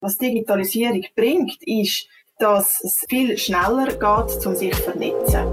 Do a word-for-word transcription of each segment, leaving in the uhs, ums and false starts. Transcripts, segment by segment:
Was Digitalisierung bringt, ist, dass es viel schneller geht, um sich zu vernetzen.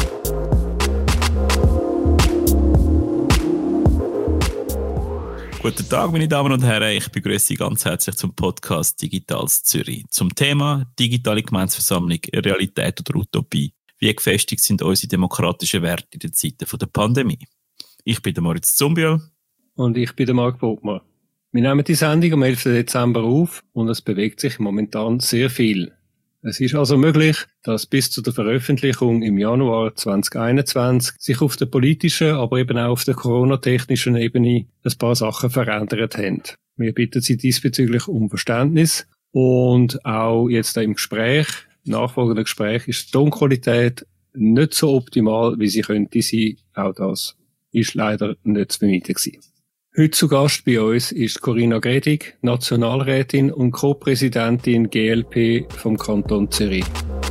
Guten Tag, meine Damen und Herren. Ich begrüße Sie ganz herzlich zum Podcast Digitales Zürich. Zum Thema digitale Gemeindeversammlung, Realität oder Utopie. Wie gefestigt sind unsere demokratischen Werte in den Zeiten der Pandemie? Ich bin der Moritz Zumbiel. Und ich bin der Marc Bogmann. Wir nehmen die Sendung am elften Dezember auf und es bewegt sich momentan sehr viel. Es ist also möglich, dass bis zu der Veröffentlichung im Januar zwanzig einundzwanzig sich auf der politischen, aber eben auch auf der coronatechnischen Ebene ein paar Sachen verändert haben. Wir bitten Sie diesbezüglich um Verständnis und auch jetzt im Gespräch, im nachfolgenden Gespräch, ist die Tonqualität nicht so optimal, wie sie könnte sein. Auch das ist leider nicht zu vermeiden gewesen. Heute zu Gast bei uns ist Corinna Gredig, Nationalrätin und Co-Präsidentin G L P vom Kanton Zürich.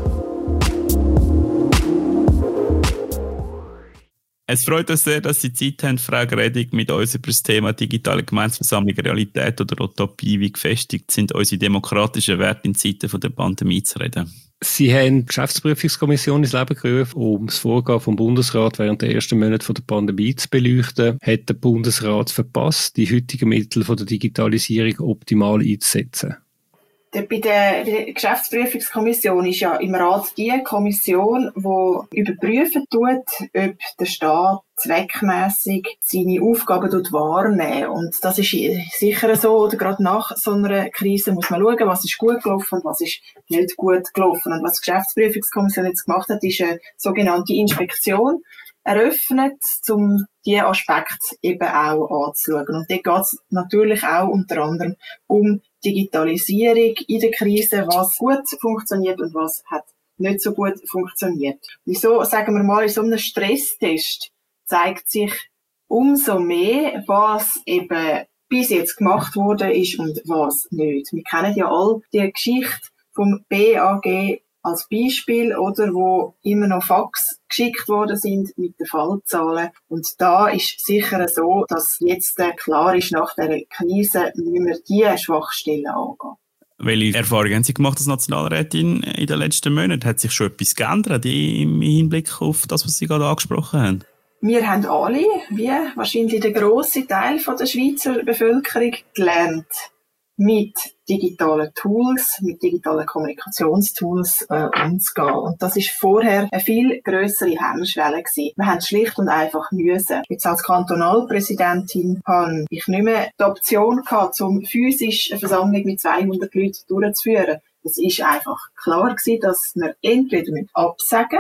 Es freut uns sehr, dass Sie Zeit haben, Frau Gredig, mit uns über das Thema digitale Gemeindeversammlung, Realität oder Utopie, wie gefestigt sind unsere demokratischen Werte in Zeiten der Pandemie zu reden. Sie haben die Geschäftsprüfungskommission ins Leben gerufen, um das Vorgehen vom Bundesrat während der ersten Monate der Pandemie zu beleuchten. Hat der Bundesrat verpasst, die heutigen Mittel der Digitalisierung optimal einzusetzen? Bei der, bei der Geschäftsprüfungskommission ist ja im Rat die Kommission, die überprüfen tut, ob der Staat zweckmässig seine Aufgaben wahrnehmen. Und das ist sicher so, oder gerade nach so einer Krise muss man schauen, was ist gut gelaufen und was ist nicht gut gelaufen. Und was die Geschäftsprüfungskommission jetzt gemacht hat, ist eine sogenannte Inspektion eröffnet, um diese Aspekte eben auch anzuschauen. Und dort geht es natürlich auch unter anderem um Digitalisierung in der Krise, was gut funktioniert und was hat nicht so gut funktioniert. Wieso, sagen wir mal, in so einem Stresstest zeigt sich umso mehr, was eben bis jetzt gemacht worden ist und was nicht. Wir kennen ja all die Geschichte vom B A G als Beispiel, oder, wo immer noch Fax geschickt worden sind mit den Fallzahlen. Und da ist sicher so, dass jetzt klar ist, nach dieser Krise müssen wir diese Schwachstellen angehen. Welche Erfahrungen haben Sie gemacht als Nationalrätin in den letzten Monaten? Hat sich schon etwas geändert im Hinblick auf das, was Sie gerade angesprochen haben? Wir haben alle, wie wahrscheinlich der grosse Teil der Schweizer Bevölkerung, gelernt, mit digitalen Tools, mit digitalen Kommunikationstools äh, umzugehen. Und das ist vorher eine viel grössere Hemmschwelle gewesen. Wir haben schlicht und einfach müssen. Jetzt als Kantonalpräsidentin habe ich nicht mehr die Option gehabt, um physisch eine Versammlung mit zweihundert Leuten durchzuführen. Es ist einfach klar gewesen, dass wir entweder absagen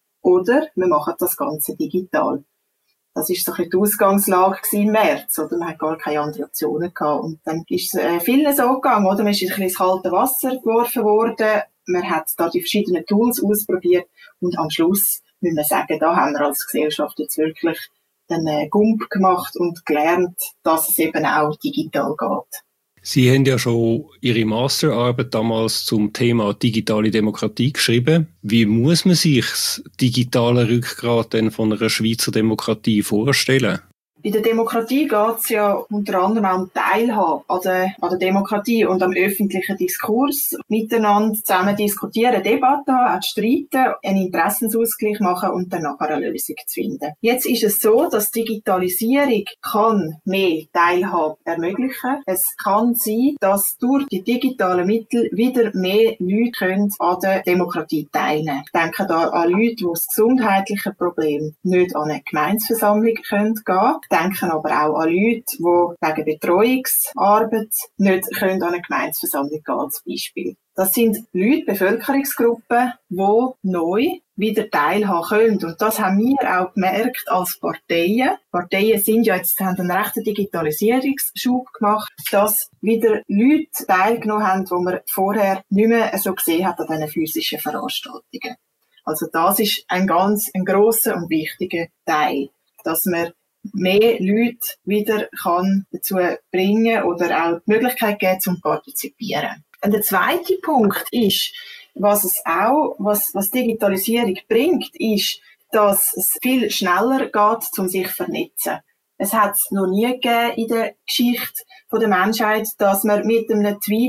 oder wir machen das Ganze digital. Das war so ein bisschen die Ausgangslage im März, oder? Man hat gar keine anderen Optionen gehabt. Und dann ist es äh, vielen so gegangen, oder? Man ist ein bisschen ins kalte Wasser geworfen worden. Man hat da die verschiedenen Tools ausprobiert. Und am Schluss müssen wir sagen, da haben wir als Gesellschaft jetzt wirklich den äh, Gump gemacht und gelernt, dass es eben auch digital geht. Sie haben ja schon Ihre Masterarbeit damals zum Thema digitale Demokratie geschrieben. Wie muss man sich das digitale Rückgrat denn von einer Schweizer Demokratie vorstellen? Bei der Demokratie geht es ja unter anderem auch um Teilhabe an der, an der Demokratie und am öffentlichen Diskurs. Miteinander zusammen diskutieren, Debatten haben, auch streiten, einen Interessensausgleich machen und dann nachher eine Lösung zu finden. Jetzt ist es so, dass Digitalisierung kann mehr Teilhabe ermöglichen. Es kann sein, dass durch die digitalen Mittel wieder mehr Leute können an der Demokratie teilnehmen. Ich denke da an Leute, die das gesundheitliche Problem nicht an eine Gemeindeversammlung gehen können. Denken aber auch an Leute, die wegen Betreuungsarbeit nicht können an eine Gemeindeversammlung gehen, zum Beispiel. Das sind Leute, Bevölkerungsgruppen, die neu wieder teilhaben können. Und das haben wir auch gemerkt als Parteien. Parteien sind ja jetzt, haben einen rechten Digitalisierungsschub gemacht, dass wieder Leute teilgenommen haben, die man vorher nicht mehr so gesehen hat an diesen physischen Veranstaltungen. Also das ist ein ganz, ein grosser und wichtiger Teil, dass man mehr Leute wieder kann dazu bringen oder auch die Möglichkeit geben, zum Partizipieren. Und der zweite Punkt ist, was es auch, was, was Digitalisierung bringt, ist, dass es viel schneller geht, um sich zu vernetzen. Es hat es noch nie gegeben in der Geschichte der Menschheit, dass man mit einem Tweet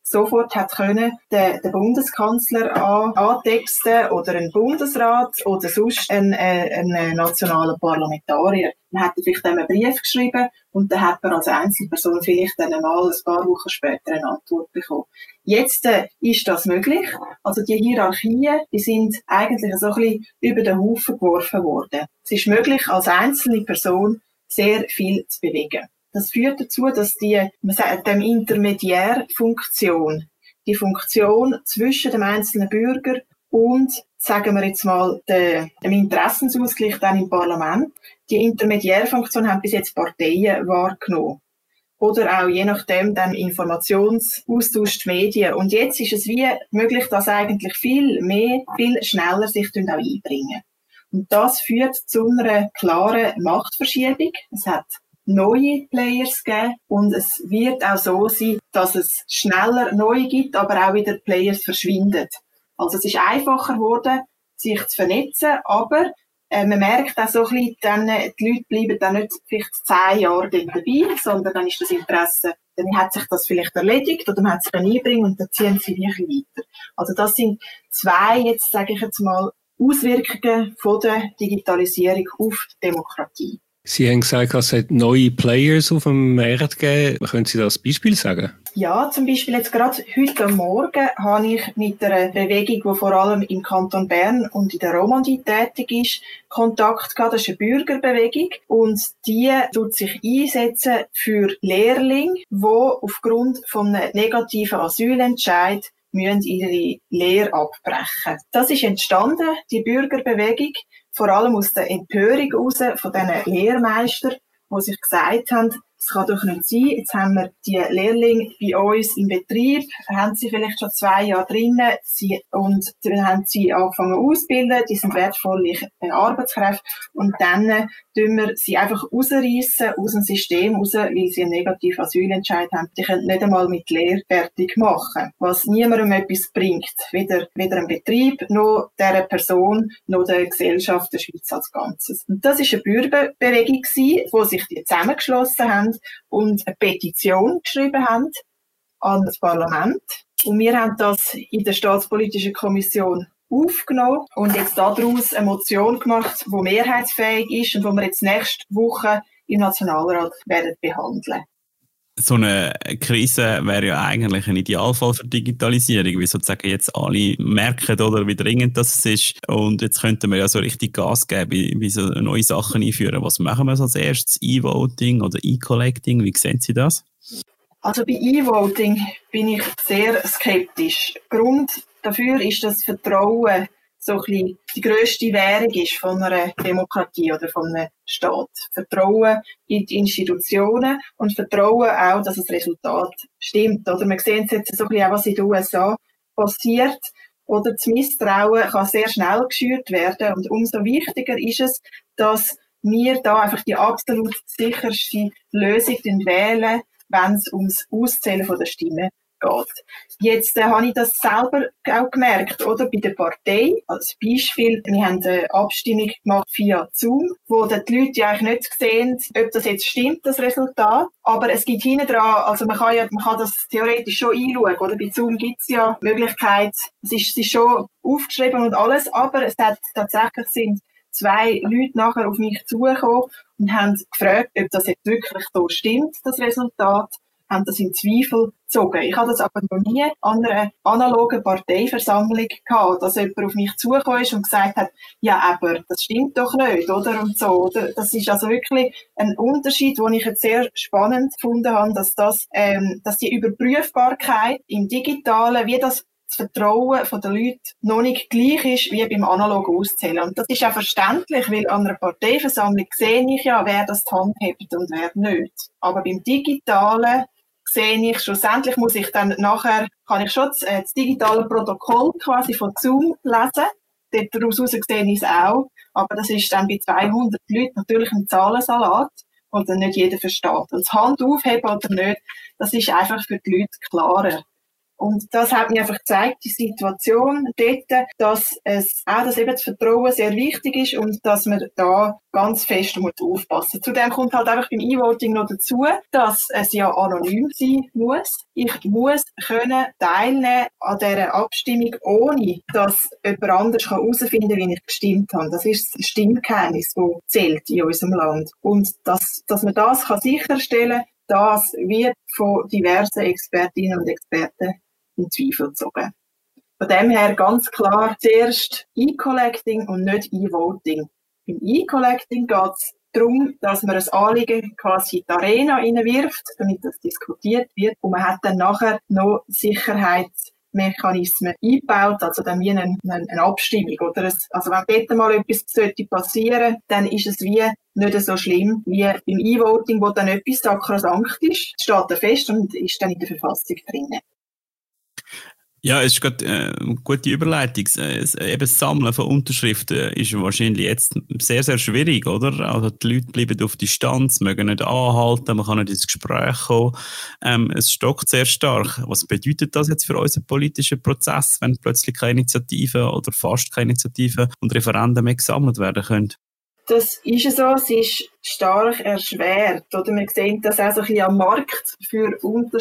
sofort hat können den, den Bundeskanzler an, antexten oder einen Bundesrat oder sonst einen, äh, einen nationalen Parlamentarier. Dann hat er vielleicht einen Brief geschrieben und dann hat man als Einzelperson vielleicht dann mal ein paar Wochen später eine Antwort bekommen. Jetzt äh, ist das möglich. Also die Hierarchien, die sind eigentlich so ein bisschen über den Haufen geworfen worden. Es ist möglich, als einzelne Person sehr viel zu bewegen. Das führt dazu, dass die, man sagt, dem Intermediärfunktion, die Funktion zwischen dem einzelnen Bürger und, sagen wir jetzt mal, dem Interessensausgleich dann im Parlament, die Intermediärfunktion haben bis jetzt Parteien wahrgenommen. Oder auch je nachdem dann Informationsaustausch, die Medien. Und jetzt ist es wie möglich, dass eigentlich viel mehr, viel schneller sich auch einbringen. Und das führt zu einer klaren Machtverschiebung. Es hat neue Players geben und es wird auch so sein, dass es schneller neue gibt, aber auch wieder Players verschwinden. Also es ist einfacher geworden, sich zu vernetzen, aber äh, man merkt auch so ein bisschen, dann, die Leute bleiben dann nicht vielleicht zehn Jahre dabei, sondern dann ist das Interesse, dann hat sich das vielleicht erledigt oder man hat es dann einbringen und dann ziehen sie wirklich weiter. Also das sind zwei, jetzt sage ich jetzt mal, Auswirkungen von der Digitalisierung auf die Demokratie. Sie haben gesagt, es hat neue Players auf dem Markt gegeben. Können Sie das Beispiel sagen? Ja, zum Beispiel jetzt gerade heute Morgen habe ich mit einer Bewegung, die vor allem im Kanton Bern und in der Romandie tätig ist, Kontakt gehabt. Das ist eine Bürgerbewegung und die tut sich einsetzen für Lehrlinge, die aufgrund von einem negativen Asylentscheid müssen ihre Lehre abbrechen. Das ist entstanden, die Bürgerbewegung, vor allem aus der Empörung heraus von diesen Lehrmeistern, die sich gesagt haben, es kann doch nicht sein, jetzt haben wir die Lehrlinge bei uns im Betrieb, haben sie vielleicht schon zwei Jahre drinnen sie, und dann haben sie angefangen auszubilden, die sind wertvolle Arbeitskräfte und dann äh, tun wir sie einfach rausreissen aus dem System raus, weil sie einen negativen Asylentscheid haben. Die können nicht einmal mit Lehre fertig machen, was niemandem etwas bringt, weder, weder einem Betrieb, noch dieser Person, noch der Gesellschaft der Schweiz als Ganzes. Und das war eine Bürgerbewegung, wo sich die zusammengeschlossen haben und eine Petition geschrieben haben an das Parlament. Und wir haben das in der Staatspolitischen Kommission aufgenommen und jetzt daraus eine Motion gemacht, die mehrheitsfähig ist und die wir jetzt nächste Woche im Nationalrat werden behandeln. So eine Krise wäre ja eigentlich ein Idealfall für Digitalisierung, weil sozusagen jetzt alle merken, oder, wie dringend das ist. Und jetzt könnten wir ja so richtig Gas geben, wie so neue Sachen einführen. Was machen wir als erstes? E-Voting oder E-Collecting? Wie sehen Sie das? Also bei E-Voting bin ich sehr skeptisch. Grund dafür ist das Vertrauen so ein bisschen die grösste Währung ist von einer Demokratie oder von einem Staat. Vertrauen in die Institutionen und Vertrauen auch, dass das Resultat stimmt. Oder wir sehen jetzt so ein bisschen auch, was in den U S A passiert. Oder das Misstrauen kann sehr schnell geschürt werden. Und umso wichtiger ist es, dass wir da einfach die absolut sicherste Lösung wählen, wenn es ums Auszählen von der Stimme geht. Jetzt äh, habe ich das selber auch gemerkt, oder? Bei der Partei. Als Beispiel, wir haben eine Abstimmung gemacht via Zoom, wo die Leute ja eigentlich nicht sehen, ob das jetzt stimmt, das Resultat. Aber es gibt hinten dran, also man kann ja, man kann das theoretisch schon einschauen, oder? Bei Zoom gibt es ja die Möglichkeit, es ist, es ist schon aufgeschrieben und alles, aber es hat tatsächlich sind zwei Leute nachher auf mich zugekommen und haben gefragt, ob das jetzt wirklich so stimmt, das Resultat. Haben das in Zweifel gezogen. Ich habe das aber noch nie an einer analogen Parteiversammlung gehabt, dass jemand auf mich zugekommen ist und gesagt hat, ja, aber das stimmt doch nicht, oder? Und so, oder? Das ist also wirklich ein Unterschied, den ich jetzt sehr spannend gefunden habe, dass das, ähm, dass die Überprüfbarkeit im Digitalen, wie das das Vertrauen der Leute noch nicht gleich ist wie beim analogen Auszählen. Und das ist auch verständlich, weil an einer Parteiversammlung sehe ich ja, wer das die Hand hebt und wer nicht. Aber beim Digitalen sehe ich, schlussendlich muss ich dann nachher, kann ich schon das, äh, das digitale Protokoll quasi von Zoom lesen. Daraus sehe ich es auch. Aber das ist dann bei zweihundert Leuten natürlich ein Zahlensalat, und dann nicht jeder versteht. Und das Hand aufheben oder nicht, das ist einfach für die Leute klarer. Und das hat mir einfach gezeigt, die Situation dort, dass es auch, dass eben das Vertrauen sehr wichtig ist und dass man da ganz fest muss aufpassen. Zudem kommt halt einfach beim E-Voting noch dazu, dass es ja anonym sein muss. Ich muss können teilnehmen an dieser Abstimmung, ohne dass jemand anders herausfinden kann, wie ich gestimmt habe. Das ist das Stimmgeheimnis, das zählt in unserem Land. Und dass, dass man das kann sicherstellen kann, das wird von diversen Expertinnen und Experten in Zweifel gezogen. Von dem her ganz klar zuerst E-Collecting und nicht E-Voting. Beim E-Collecting geht es darum, dass man ein Anliegen quasi in die Arena hineinwirft, damit das diskutiert wird. Und man hat dann nachher noch Sicherheitsmechanismen eingebaut, also dann wie eine, eine Abstimmung. Oder ein, also wenn dort mal etwas sollte passieren, dann ist es wie nicht so schlimm wie beim E-Voting, wo dann etwas sakrosankt ist, steht da fest und ist dann in der Verfassung drin. Ja, es ist gerade äh, eine gute Überleitung. Äh, eben das Sammeln von Unterschriften ist wahrscheinlich jetzt sehr, sehr schwierig, oder? Also die Leute bleiben auf Distanz, mögen nicht anhalten, man kann nicht ins Gespräch kommen. Ähm, es stockt sehr stark. Was bedeutet das jetzt für unseren politischen Prozess, wenn plötzlich keine Initiativen oder fast keine Initiativen und Referenden mehr gesammelt werden können? Das ist so, es ist stark erschwert. Oder wir sehen das auch so ein bisschen am Markt für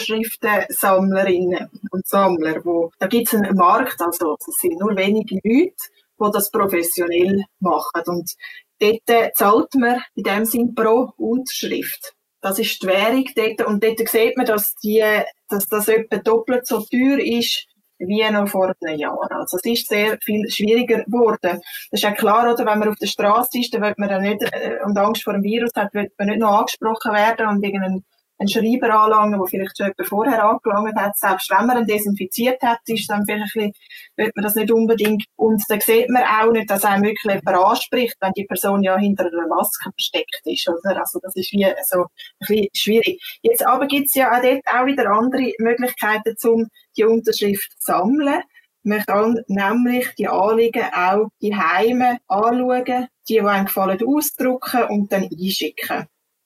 Unterschriftensammlerinnen und Sammler. Wo, da gibt es einen Markt, also es sind nur wenige Leute, die das professionell machen. Und dort zahlt man in dem Sinn pro Unterschrift. Das ist die Währung dort. Und dort sieht man, dass, die, dass das etwa doppelt so teuer ist wie noch vor einem Jahr. Also es ist sehr viel schwieriger geworden. Das ist ja klar, oder? Wenn man auf der Straße ist, dann wird man ja nicht, äh, und Angst vor dem Virus hat, wird man nicht noch angesprochen werden und irgendeinen einen Schreiber anlangen, der vielleicht schon jemand vorher angelangt hat. Selbst wenn man ihn desinfiziert hat, ist dann vielleicht ein bisschen, wird man das nicht unbedingt. Und dann sieht man auch nicht, dass einem wirklich jemand anspricht, wenn die Person ja hinter einer Maske versteckt ist, oder? Also das ist wie so ein bisschen schwierig. Jetzt aber gibt es ja auch dort auch wieder andere Möglichkeiten, um die Unterschrift zu sammeln. Man kann nämlich die Anliegen auch die Heime anschauen, die, die einem gefallen, ausdrucken und dann einschicken.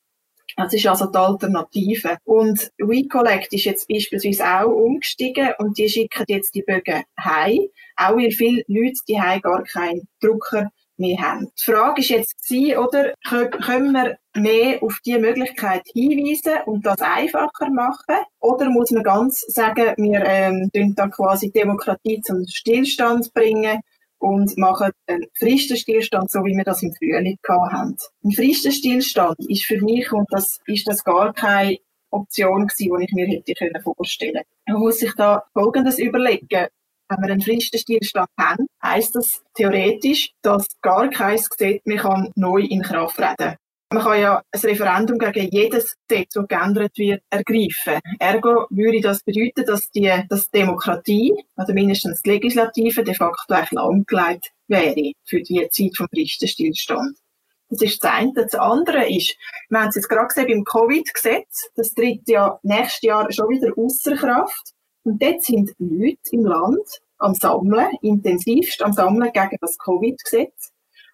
Das ist also die Alternative. Und WeCollect ist jetzt beispielsweise auch umgestiegen und die schicken jetzt die Bögen heim, auch weil viele Leute die heim gar keinen Drucker mehr haben. Die Frage ist jetzt gewesen, oder, können wir mehr auf diese Möglichkeit hinweisen und das einfacher machen? Oder muss man ganz sagen, wir ähm, tun da quasi Demokratie zum Stillstand bringen und machen einen Fristenstillstand, so wie wir das im Frühling hatten. Ein Fristenstillstand ist für mich, und das ist das gar keine Option gewesen, die ich mir hätte vorstellen können. Man muss sich da Folgendes überlegen. Wenn wir einen Fristenstillstand haben, heisst das theoretisch, dass gar kein Gesetz mehr kann neu in Kraft treten kann. Man kann ja ein Referendum gegen jedes Gesetz, das geändert wird, ergreifen. Ergo würde das bedeuten, dass die dass Demokratie, oder mindestens die Legislative, de facto eigentlich lahmgelegt wäre für die Zeit vom Fristenstillstand. Das ist das eine. Das andere ist, wir haben es jetzt gerade gesehen beim Covid-Gesetz, das tritt ja nächstes Jahr schon wieder ausser Kraft. Und dort sind Leute im Land am Sammeln, intensivst am Sammeln gegen das Covid-Gesetz.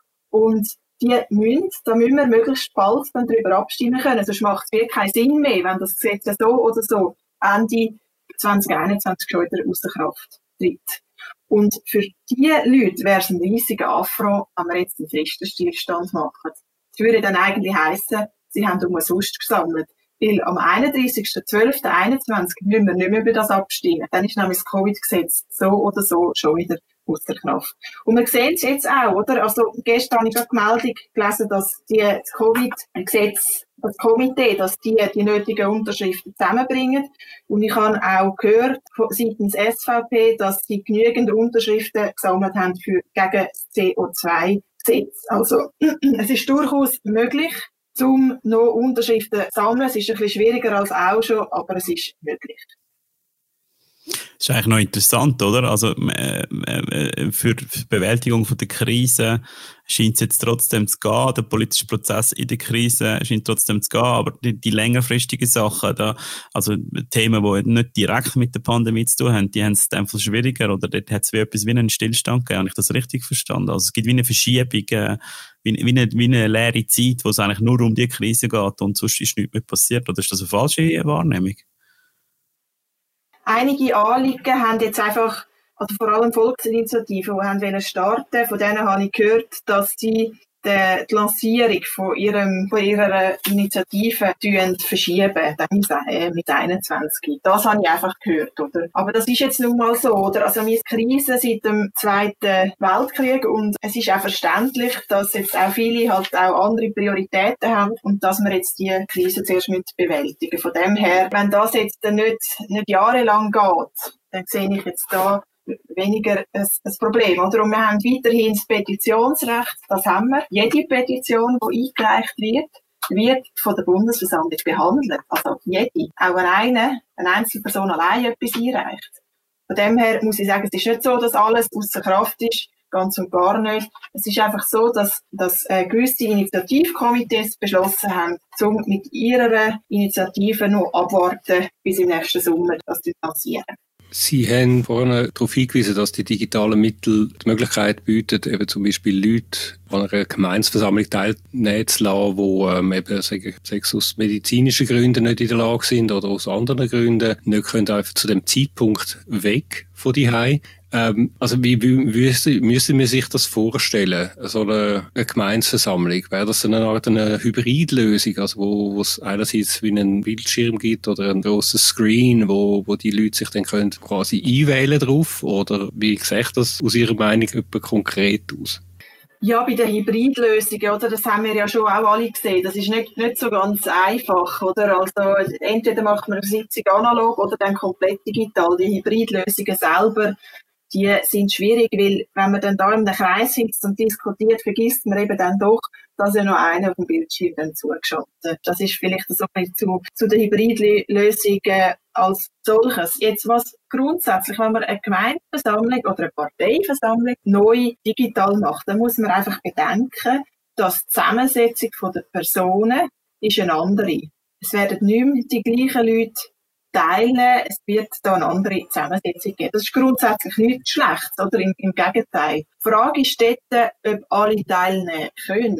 Und die müssen, da müssen wir möglichst bald dann darüber abstimmen können. Sonst macht es wirklich keinen Sinn mehr, wenn das Gesetz so oder so Ende zwanzig einundzwanzig schon wieder aus der Kraft tritt. Und für diese Leute wäre es ein riesiger Affront, wenn wir jetzt einen Fristenstillstand machen. Das würde dann eigentlich heissen, sie haben umsonst gesammelt. Weil am einunddreißigsten zwölften einundzwanzig müssen wir nicht mehr über das abstimmen. Dann ist nämlich das Covid-Gesetz so oder so schon wieder aus der Kraft. Und wir sehen es jetzt auch, oder? Also, gestern habe ich eine Meldung gelesen, dass die, das Covid-Gesetz, das Komitee, dass die die nötigen Unterschriften zusammenbringen. Und ich habe auch gehört, seitens S V P, dass sie genügend Unterschriften gesammelt haben für, gegen das C O zwei Gesetz. Also, es ist durchaus möglich, um noch Unterschriften zu sammeln. Es ist ein bisschen schwieriger als auch schon, aber es ist möglich. Das ist eigentlich noch interessant, oder? Also äh, äh, für die Bewältigung von der Krise scheint es jetzt trotzdem zu gehen. Der politische Prozess in der Krise scheint trotzdem zu gehen, aber die, die längerfristigen Sachen, da, also Themen, die nicht direkt mit der Pandemie zu tun haben, die haben es einfach schwieriger, oder dort hat es wie etwas wie einen Stillstand gegeben. Habe ich das richtig verstanden? Also es gibt wie eine Verschiebung, äh, wie, wie, eine, wie eine leere Zeit, wo es eigentlich nur um die Krise geht und sonst ist nichts mehr passiert. Oder ist das eine falsche Wahrnehmung? Einige Anliegen haben jetzt einfach, also vor allem Volksinitiativen, die haben wollen starten, von denen habe ich gehört, dass sie die, die Lancierung von, ihrem, von ihrer Initiative verschieben, dann mit einundzwanzig. Das habe ich einfach gehört, oder? Aber das ist jetzt nun mal so, oder? Also wir haben Krise seit dem Zweiten Weltkrieg und es ist auch verständlich, dass jetzt auch viele halt auch andere Prioritäten haben und dass wir jetzt die Krise zuerst mit bewältigen. Von dem her, wenn das jetzt nicht, nicht jahrelang geht, dann sehe ich jetzt da weniger ein, ein Problem, oder? Und wir haben weiterhin das Petitionsrecht, das haben wir. Jede Petition, die eingereicht wird, wird von der Bundesversammlung behandelt. Also jede. Auch wenn eine, eine Einzelperson allein etwas einreicht. Von dem her muss ich sagen, es ist nicht so, dass alles außer Kraft ist. Ganz und gar nicht. Es ist einfach so, dass, dass äh, gewisse Initiativkomitees beschlossen haben, um mit ihrer Initiative noch abwarten bis im nächsten Sommer, das zu passieren. Sie haben vorhin darauf hingewiesen, dass die digitalen Mittel die Möglichkeit bieten, eben zum Beispiel Leute an einer Gemeinsversammlung teilnehmen zu lassen, die ähm, eben sagen, aus medizinischen Gründen nicht in der Lage sind oder aus anderen Gründen nicht können einfach zu dem Zeitpunkt weg von zuhause. Ähm, also wie müssen, müssen wir sich das vorstellen, so eine, eine Gemeinsversammlung? Wäre das eine Art eine Hybridlösung, also wo, wo es einerseits wie einen Bildschirm gibt oder ein grosses Screen, wo, wo die Leute sich dann können quasi einwählen drauf? Oder wie sieht das aus Ihrer Meinung etwa konkret aus? Ja, bei den Hybridlösungen, oder? Das haben wir ja schon auch alle gesehen. Das ist nicht, nicht so ganz einfach, oder? Also, entweder macht man eine Sitzung analog oder dann komplett digital. Die Hybridlösungen selber, die sind schwierig, weil wenn man dann da in einem Kreis sitzt und diskutiert, vergisst man eben dann doch, dass ja noch einer auf dem Bildschirm dann zugeschaltet. Das ist vielleicht so ein bisschen zu, zu den Hybridlösungen als solches. Jetzt was grundsätzlich, wenn man eine Gemeindeversammlung oder eine Parteiversammlung neu digital macht, dann muss man einfach bedenken, dass die Zusammensetzung der Personen ist eine andere. Es werden nicht mehr die gleichen Leute teilen, es wird da eine andere Zusammensetzung geben. Das ist grundsätzlich nichts Schlechtes, oder? Im, im Gegenteil. Die Frage ist dort, ob alle teilnehmen können.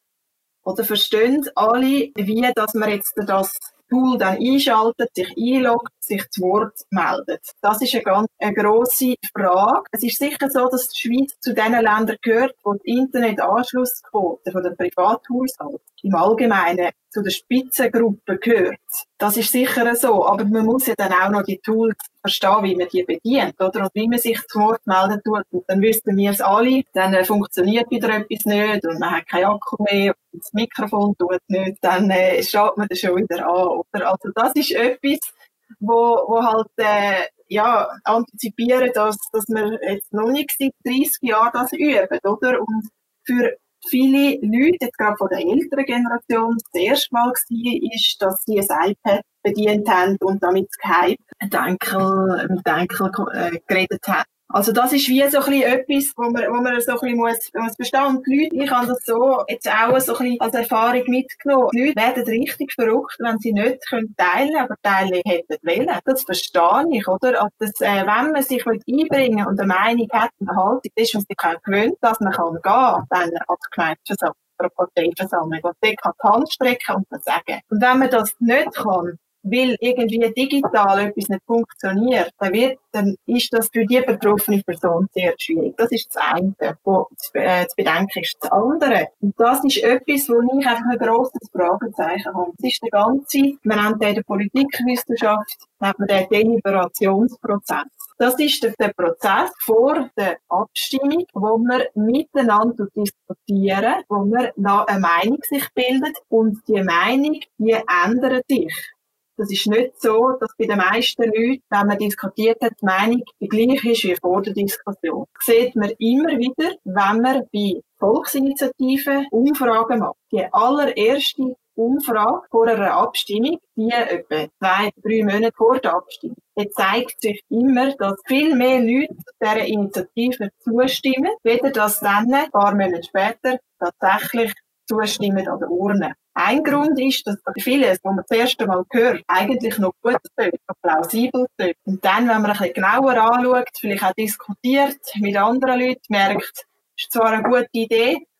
Oder verstehen alle, wie, dass man jetzt das Tool dann einschaltet, sich einloggt, sich zu Wort meldet. Das ist eine ganz eine grosse Frage. Es ist sicher so, dass die Schweiz zu den Ländern gehört, wo die Internetanschlussquote von der Privathaushalte im Allgemeinen zu der Spitzengruppe gehört. Das ist sicher so, aber man muss ja dann auch noch die Tools verstehen, wie man die bedient, oder? Und wie man sich zu Wort melden tut. Und dann wüssten wir es alle, dann äh, funktioniert wieder etwas nicht und man hat keinen Akku mehr und das Mikrofon tut nicht, dann äh, schaut man das schon wieder an, oder? Also das ist etwas, wo, wo halt, äh, ja, antizipieren, dass, dass wir jetzt noch nicht seit dreissig Jahren das üben, oder? Und für viele Leute, jetzt gerade von der älteren Generation, das erste Mal war, ist, dass sie ein iPad bedient haben und damit Skype mit Enkel, mit Enkel äh, geredet haben. Also das ist wie so ein bisschen etwas, wo man, wo man so ein bisschen muss, muss verstehen. Und die Leute, ich habe das so jetzt auch so ein bisschen als Erfahrung mitgenommen. Die Leute werden richtig verrückt, wenn sie nicht können teilen, aber teilen hätten wollen. Das verstehe ich, oder? Also das, äh, wenn man sich einbringen will und eine Meinung hat, eine Haltung, das ist man sich auch gewöhnt, dass man kann gehen, dann als Gemeindeversammlung oder Parteiversammlung und dort kann die Hand strecken und das sagen. Und wenn man das nicht kann, weil irgendwie digital etwas nicht funktioniert, dann wird, dann ist das für die betroffene Person sehr schwierig. Das ist das eine, was zu, äh, zu bedenken ist. Das andere, und das ist etwas, wo ich einfach ein grosses Fragezeichen habe. Das ist der ganze, man nennt den in der Politikwissenschaft, nennt man den Deliberationsprozess. Das ist der, der Prozess vor der Abstimmung, wo wir miteinander diskutieren, wo wir eine Meinung sich bildet und die Meinung, die ändert sich. Das ist nicht so, dass bei den meisten Leuten, wenn man diskutiert hat, die Meinung die gleiche ist wie vor der Diskussion. Das sieht man immer wieder, wenn man bei Volksinitiativen Umfragen macht. Die allererste Umfrage vor einer Abstimmung, die etwa zwei, drei Monate vor der Abstimmung, die zeigt sich immer, dass viel mehr Leute dieser Initiative zustimmen, weder dass dann ein paar Monate später tatsächlich zustimmen an der Urne. Ein Grund ist, dass vieles, was man das erste Mal hört, eigentlich noch gut tönt, noch plausibel tönt. Und dann, wenn man ein bisschen genauer anschaut, vielleicht auch diskutiert mit anderen Leuten, merkt, es ist zwar eine gute Idee,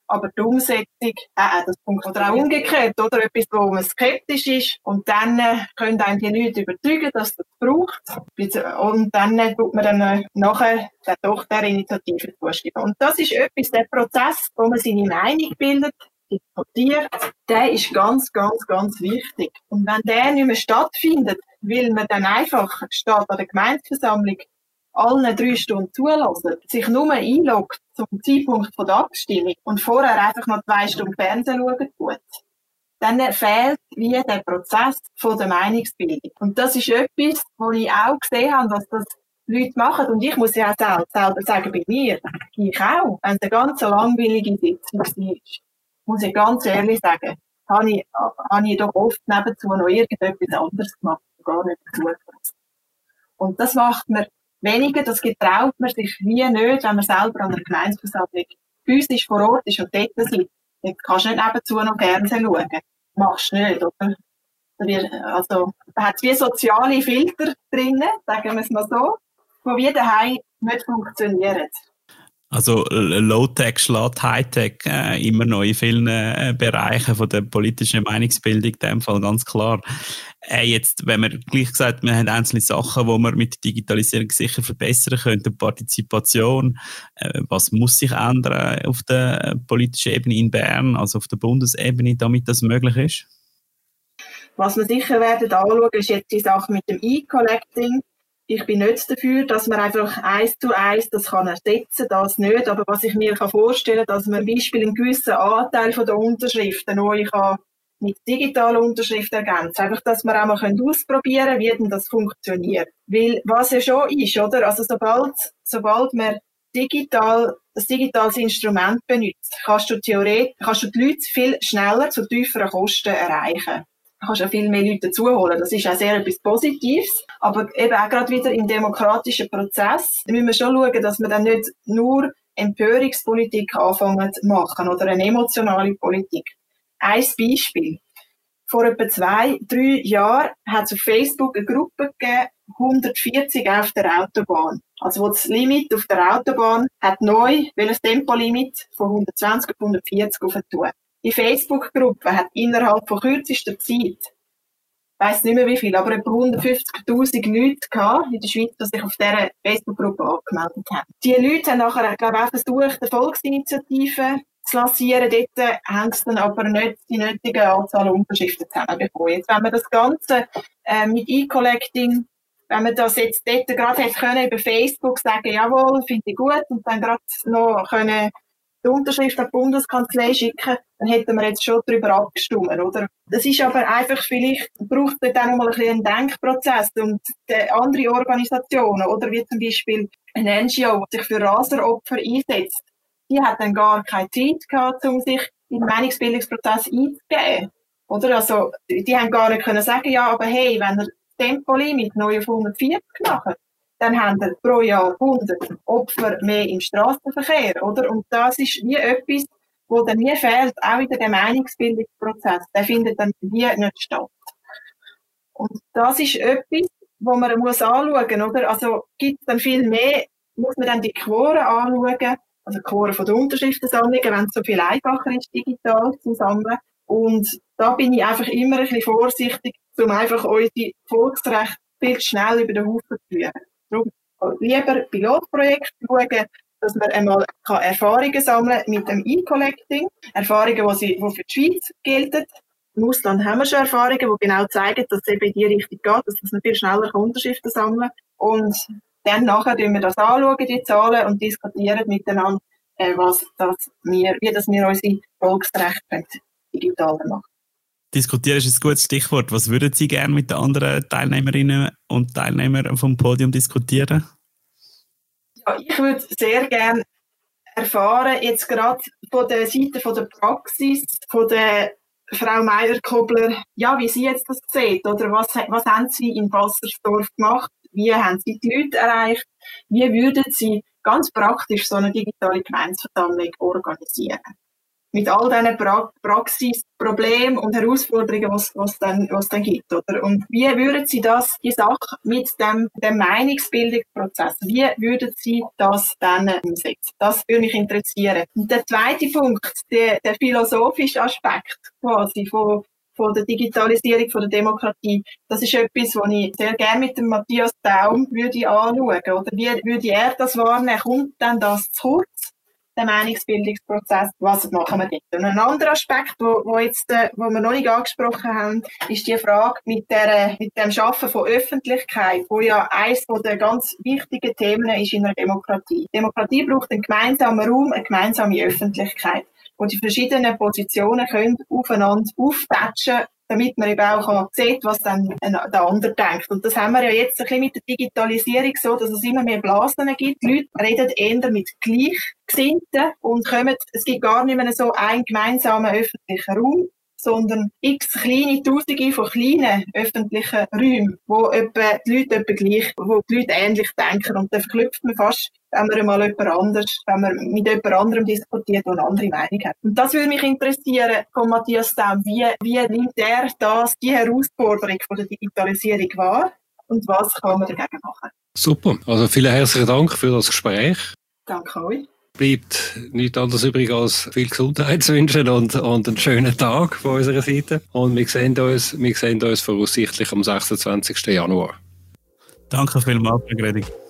aber die Umsetzung, äh, das funktioniert auch umgekehrt, oder? Etwas, wo man skeptisch ist, und dann äh, können einem die Leute überzeugen, dass das braucht, und dann äh, tut man dann äh, nachher der doch der Initiative zustimmen. Und das ist etwas, der Prozess, wo man seine Meinung bildet, diskutiert, der ist ganz, ganz, ganz wichtig. Und wenn der nicht mehr stattfindet, will man dann einfach statt an der Gemeindeversammlung allen drei Stunden zulassen, sich nur einloggt zum Zeitpunkt von der Abstimmung und vorher einfach noch zwei Stunden Fernsehen schauen tut, dann fehlt wie der Prozess von der Meinungsbildung. Und das ist etwas, wo ich auch gesehen habe, dass das Leute machen. Und ich muss ja auch selber sagen, bei mir, ich auch, wenn es eine ganz langweilige Sitzung war, muss ich ganz ehrlich sagen, habe ich, habe ich doch oft nebenzu noch irgendetwas anderes gemacht, gar nicht zugelassen. Und das macht man weniger, das getraut man sich wie nicht, wenn man selber an der Gemeindeversammlung physisch vor Ort ist und dort sitzt. Jetzt kannst du nicht nebenzu noch Fernsehen schauen. Machst du nicht, oder? Also, da hat es wie soziale Filter drinnen, sagen wir es mal so, die wie daheim nicht funktionieren. Also Low-Tech schlägt High-Tech äh, immer noch in vielen äh, Bereichen von der politischen Meinungsbildung, in dem Fall ganz klar. Äh, jetzt, wenn wir gleich gesagt, wir haben einzelne Sachen, die wir mit der Digitalisierung sicher verbessern könnten, Partizipation, äh, was muss sich ändern auf der politischen Ebene in Bern, also auf der Bundesebene, damit das möglich ist? Was wir sicher werden anschauen, ist jetzt die Sache mit dem E-Collecting. Ich bin nicht dafür, dass man einfach eins zu eins das kann ersetzen, das nicht. Aber was ich mir vorstellen kann, dass man zum Beispiel einen gewissen Anteil von der Unterschriften neu kann mit digitalen Unterschriften ergänzen. Einfach, dass wir auch mal ausprobieren können, wie denn das funktioniert. Weil, was ja schon ist, oder? Also, sobald, sobald man digital, das digitales Instrument benutzt, kannst du theoretisch, kannst du die Leute viel schneller zu tieferen Kosten erreichen. Du kannst ja viel mehr Leute dazuholen. Das ist auch sehr etwas Positives. Aber eben auch gerade wieder im demokratischen Prozess müssen wir schon schauen, dass wir dann nicht nur Empörungspolitik anfangen zu machen oder eine emotionale Politik. Ein Beispiel. Vor etwa zwei, drei Jahren hat es auf Facebook eine Gruppe gegeben, hundertvierzig auf der Autobahn. Also wo das Limit auf der Autobahn hat neu, weil das Tempolimit von hundertzwanzig auf hundertvierzig aufgetan. Die Facebook-Gruppe hat innerhalb von kürzester Zeit, ich weiss nicht mehr wie viel, aber etwa hundertfünfzigtausend Leute gehabt in der Schweiz, die sich auf dieser Facebook-Gruppe angemeldet haben. Die Leute haben nachher, glaube ich, auch versucht, eine Volksinitiative zu lancieren. Dort haben sie dann aber nicht die nötige Anzahl Unterschriften zusammenbekommen. Jetzt, wenn man das Ganze äh, mit E-Collecting, wenn man das jetzt dort gerade hätte können, über Facebook sagen, jawohl, finde ich gut, und dann gerade noch können die Unterschrift an die Bundeskanzlei schicken, dann hätten wir jetzt schon darüber abgestimmt, oder? Das ist aber einfach, vielleicht braucht es dann noch mal ein bisschen einen Denkprozess, und die andere Organisationen, oder wie zum Beispiel eine N G O, die sich für Raseropfer einsetzt, die hat dann gar keine Zeit gehabt, um sich in den Meinungsbildungsprozess einzugeben, oder? Also, die haben gar nicht können sagen, ja, aber hey, wenn ihr das Tempolimit neu auf hundertvierzig macht, dann haben wir pro Jahr hundert Opfer mehr im Strassenverkehr, oder? Und das ist wie etwas, wo dann nie fehlt, auch in der Meinungsbildungsprozess. Der findet dann wie nicht statt. Und das ist etwas, wo man muss anschauen, oder? Also, gibt es dann viel mehr, muss man dann die Quoren anschauen, also die Quoren von der Unterschriftensammlungen, wenn es so viel einfacher ist, digital zu sammeln. Und da bin ich einfach immer ein bisschen vorsichtig, um einfach unsere Volksrechte viel schnell über den Haufen zu führen. Darum lieber Pilotprojekte schauen, dass man einmal Erfahrungen sammeln kann mit dem E-Collecting. Erfahrungen, die, sie, die für die Schweiz gelten. Im Ausland haben wir schon Erfahrungen, die genau zeigen, dass es eben in die Richtung geht, dass man viel schneller Unterschriften sammeln kann. Und dann nachher schauen wir das anschauen, die Zahlen, und diskutieren miteinander, äh, was das wir, wie das wir unsere Volksrechte digital machen. Diskutieren ist ein gutes Stichwort. Was würden Sie gerne mit den anderen Teilnehmerinnen und Teilnehmern vom Podium diskutieren? Ja, ich würde sehr gerne erfahren, jetzt gerade von der Seite von der Praxis, von der Frau Meier-Kobler, ja, wie sie jetzt das sieht, oder was, was haben Sie in Bassersdorf gemacht? Wie haben Sie die Leute erreicht? Wie würden Sie ganz praktisch so eine digitale Gemeindeversammlung organisieren? mit all diesen pra- Praxisproblemen und Herausforderungen, was was dann was dann gibt, oder? Und wie würden Sie das, die Sache mit dem dem Meinungsbildungsprozess, wie würden Sie das dann umsetzen? Das würde mich interessieren. Und der zweite Punkt, der, der philosophische Aspekt quasi von von der Digitalisierung, von der Demokratie. Das ist etwas, was ich sehr gerne mit dem Matthias Daum würde anschauen. Oder wie würde er das wahrnehmen? Kommt dann das zu kurz, der Meinungsbildungsprozess? Was machen wir dort? Und ein anderer Aspekt, wo, wo jetzt, äh, wo wir noch nicht angesprochen haben, ist die Frage mit der, mit dem Schaffen von Öffentlichkeit, wo ja eines der ganz wichtigen Themen ist in einer Demokratie. Demokratie braucht einen gemeinsamen Raum, eine gemeinsame Öffentlichkeit, wo die verschiedenen Positionen können aufeinander auftatschen, damit man eben auch sieht, was dann der andere denkt. Und das haben wir ja jetzt ein bisschen mit der Digitalisierung so, dass es immer mehr Blasen gibt. Die Leute reden eher mit Gleichgesinnten und kommen, es gibt gar nicht mehr so einen gemeinsamen öffentlichen Raum, sondern x kleine Tausende von kleinen öffentlichen Räumen, wo etwa die Leute etwa gleich, wo die Leute ähnlich denken. Und dann verknüpft man fast, wenn man mal jemand anders, wenn man mit jemand anderem diskutiert, der eine andere Meinung hat. Und das würde mich interessieren von Matthias Daum. Wie, wie nimmt er das, die Herausforderung von der Digitalisierung wahr? Und was kann man dagegen machen? Super. Also vielen herzlichen Dank für das Gespräch. Danke euch. Bleibt nichts anderes übrig als viel Gesundheit zu wünschen und, und einen schönen Tag von unserer Seite. Und wir sehen uns, wir sehen uns voraussichtlich am sechsundzwanzigsten Januar. Danke vielmals, Herr Gredig.